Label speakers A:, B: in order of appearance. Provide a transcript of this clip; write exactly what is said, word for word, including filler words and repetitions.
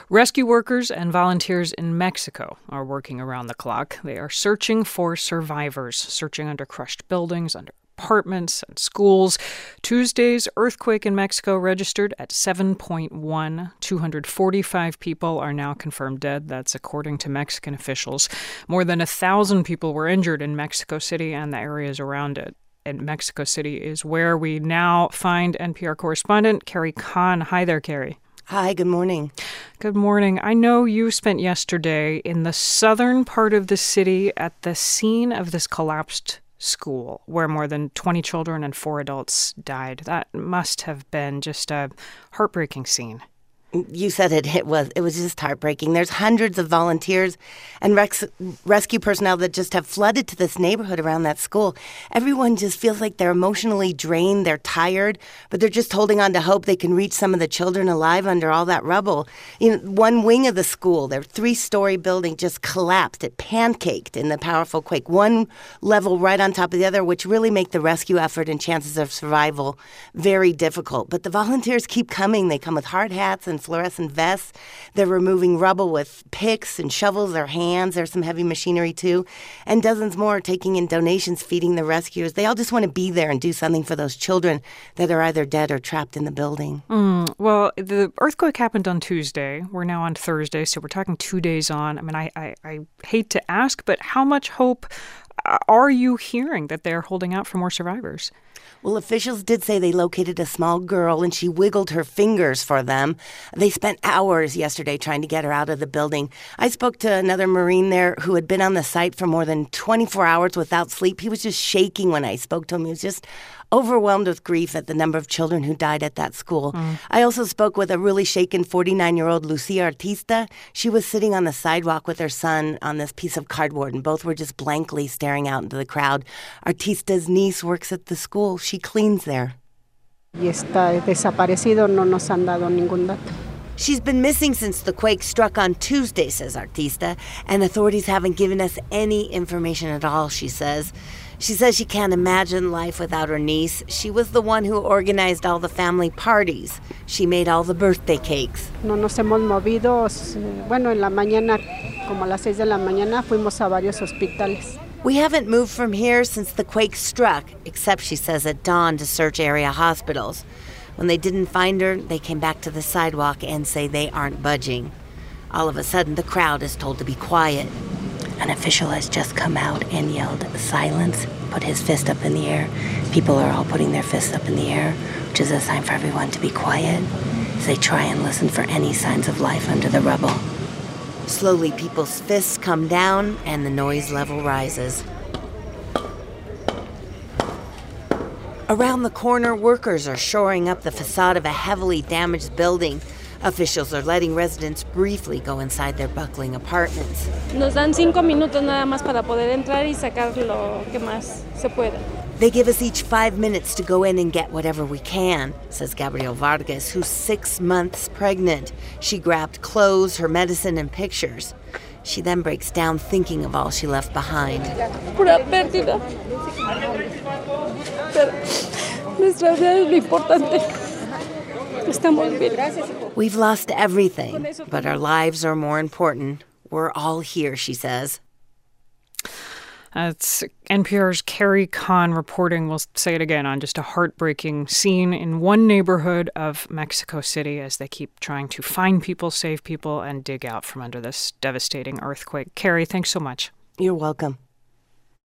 A: Rescue workers and volunteers in Mexico are working around the clock. They are searching for survivors, searching under crushed buildings, under apartments and schools. Tuesday's earthquake in Mexico registered at seven point one. two hundred forty-five people are now confirmed dead. That's according to Mexican officials. More than a thousand people were injured in Mexico City and the areas around it. And Mexico City is where we now find N P R correspondent Carrie Kahn. Hi there, Carrie.
B: Hi, good morning.
A: Good morning. I know you spent yesterday in the southern part of the city at the scene of this collapsed school where more than twenty children and four adults died. That must have been just a heartbreaking scene.
B: You said it. It was. It was just heartbreaking. There's hundreds of volunteers and rex- rescue personnel that just have flooded to this neighborhood around that school. Everyone just feels like they're emotionally drained. They're tired, but they're just holding on to hope they can reach some of the children alive under all that rubble. You know, one wing of the school, their three-story building, just collapsed. It pancaked in the powerful quake. One level right on top of the other, which really make the rescue effort and chances of survival very difficult. But the volunteers keep coming. They come with hard hats and fluorescent vests. They're removing rubble with picks and shovels, their hands. There's some heavy machinery, too. And dozens more are taking in donations, feeding the rescuers. They all just want to be there and do something for those children that are either dead or trapped in the building.
A: Mm, well, the earthquake happened on Tuesday. We're now on Thursday, so we're talking two days on. I mean, I, I, I hate to ask, but how much hope are you hearing that they're holding out for more survivors?
B: Well, officials did say they located a small girl and she wiggled her fingers for them. They spent hours yesterday trying to get her out of the building. I spoke to another Marine there who had been on the site for more than twenty-four hours without sleep. He was just shaking when I spoke to him. He was just overwhelmed with grief at the number of children who died at that school. Mm. I also spoke with a really shaken forty-nine-year-old Lucia Artista. She was sitting on the sidewalk with her son on this piece of cardboard, and both were just blankly staring out into the crowd. Artista's niece works at the school. She cleans there.
C: Y está desaparecido, no nos han dado ningún dato.
B: She's been missing since the quake struck on Tuesday, says Artista, and authorities haven't given us any information at all, she says. She says she can't imagine life without her niece. She was the one who organized all the family parties. She made all the birthday cakes.
C: No nos hemos movido. Bueno, en la mañana, como a las seis de la mañana, fuimos a varios hospitales.
B: We haven't moved from here since the quake struck, except, she says, at dawn to search area hospitals. When they didn't find her, they came back to the sidewalk and say they aren't budging. All of a sudden, the crowd is told to be quiet. An official has just come out and yelled, "Silence," put his fist up in the air. People are all putting their fists up in the air, which is a sign for everyone to be quiet, as they try and listen for any signs of life under the rubble. Slowly, people's fists come down and the noise level rises. Around the corner, workers are shoring up the facade of a heavily damaged building. Officials are letting residents briefly go inside their buckling apartments.
D: Nos dan cinco minutos nada más para poder entrar y sacar lo que más se pueda.
B: They give us each five minutes to go in and get whatever we can, says Gabrielle Vargas, who's six months pregnant. She grabbed clothes, her medicine, and pictures. She then breaks down thinking of all she left behind.
D: Pura pérdida. Pero nuestra vida es lo importante.
B: We've lost everything, but our lives are more important. We're all here, she says.
A: That's N P R's Carrie Kahn reporting. We'll say it again on just a heartbreaking scene in one neighborhood of Mexico City as they keep trying to find people, save people, and dig out from under this devastating earthquake. Carrie, thanks so much.
B: You're welcome.